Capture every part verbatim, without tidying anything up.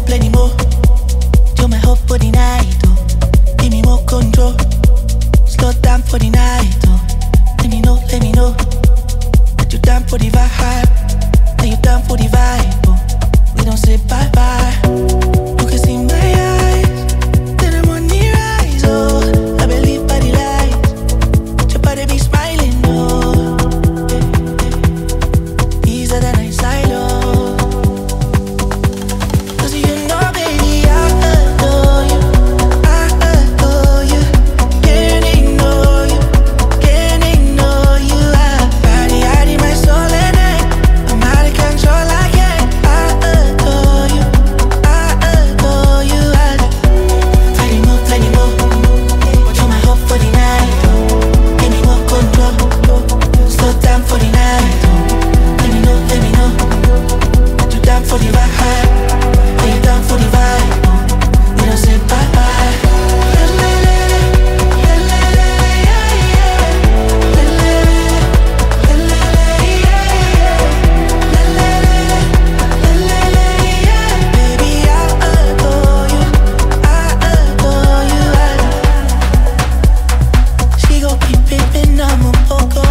plenty more. You're my hope for the night, oh. Give me more control. Slow down for the night, oh. Let me know, let me know that you're down for the vibe. That you're down for the vibe, oh. We don't say bye bye. You can see my eyes, then I'm on the rise, oh. I believe by the light, your body be smiling, oh. Easier than I silo. Cause you know, baby, I adore you. I adore you. Can't ignore you. Can't ignore you. I body, I need my soul and I, I'm out of control, I can't. I adore you. I adore you. I plenty more, plenty more. You're my hope for the night. Give me more control. Slow down for the night. Let me know, let me know that you down for the vibe. Are you down for the vibe? We don't say bye bye. Baby, I adore you. I adore you. She gon' keep pimpin', I'm a poco.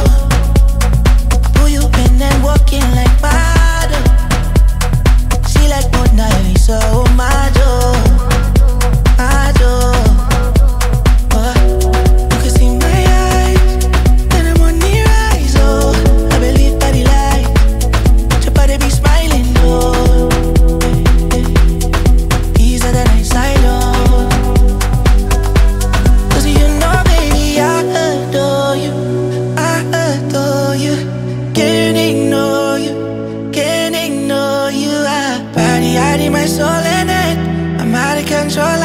Who you been and walking like model? She like Mona Lisa, oh my Joe, my Joe. Uh, you can see my eyes, then I'm on the rise, oh. I believe by the light, your body be smiling, oh. Easier than I silo. Cause you know, baby, I adore you. I adore you. Can't ignore you. Can't ignore you. I body, I need my soul in it. I'm out of control.